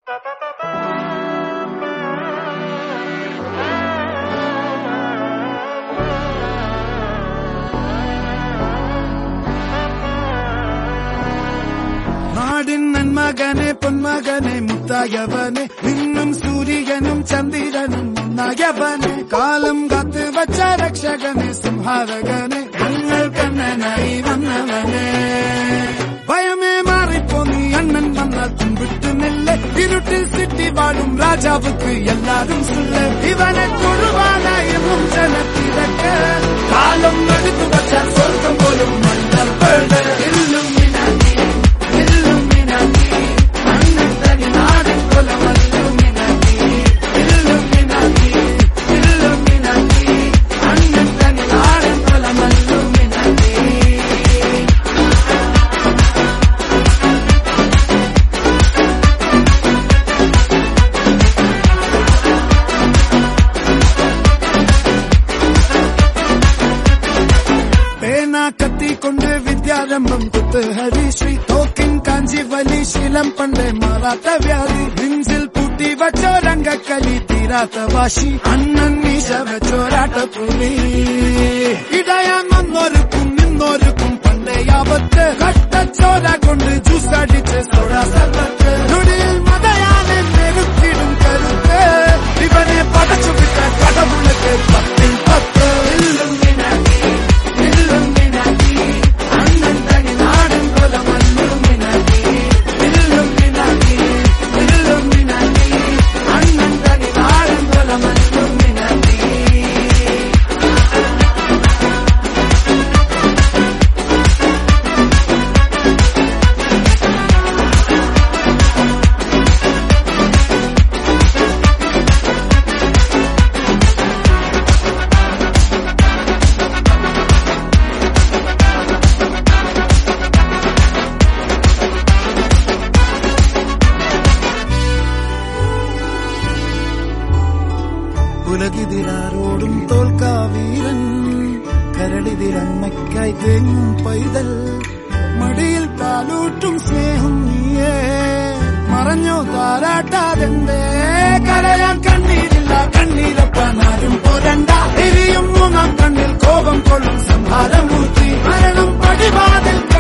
നാടിൻ നന്മകനെ പൊന്മകനെ മുത്തായവനെ നിന്നും സൂര്യനും ചന്ദ്രനും ഒന്നായവനെ കാലം കാത്ത് വച്ച രക്ഷകനെ സംഹാരകനെ ഞങ്ങൾ കണ്ണനായി വന്നവനെ ഭയമേ മാറിപ്പോ നീ അണ്ണൻ വന്നാൽ തുമ്പിട്ടു നെല്ല് ഇരുട്ടിൽ സിറ്റി വാഴും രാജാവുക്ക് എല്ലാരും സുല്ല് ഇവനെ തൊഴുവാനായും ജനത്തിരക്ക് കാലം എടുത്തു വച്ചാൽ സ്വർഗം പോലും മണ്ണർപ്പേട് കത്തിക്കൊണ്ട് വിദ്യാരംഭം കുത്ത് ഹരിശ്രീ തോക്കിൻ കാഞ്ചി വലി ശീലം പണ്ടേ മാറാത്ത വ്യാധി നെഞ്ചിൽ പൂട്ടി വച്ചോരംഗക്കലി തീരാത്ത വാശി അണ്ണൻ മീശ വെച്ചോരാട്ടപ്പുലി ഇടയാൻ വന്നോർക്കും നിന്നോർക്കും പണ്ടേ ആപത്ത് കട്ടച്ചോര കൊണ്ട് ജ്യൂസ് അടിച്ച് സോഡാ സർബത്ത് നൊടിയിൽ മതയാനെ നെരുത്തിടും കരുത്ത് ഇവനെ പടച്ചു വിട്ട കടവുളക്ക് 10-10 ഉലകിതിലാരോടും തോൽക്കാവീരൻ കരടിതിലമ്മയ്ക്കായി തേങ്ങും പൈതൽ മടിയിൽ കാലൂട്ടും സ്നേഹം നീയേ മറഞ്ഞോ താരാട്ടാതെന്തേ കരയാൻ കണ്ണീരില്ല കണ്ണീരപ്പാനാരും പോരണ്ട എരിയും മൂന്നാം കണ്ണിൽ കോപം കൊള്ളും സംഹാരമൂർത്തി മരണം പടിവാതിൽ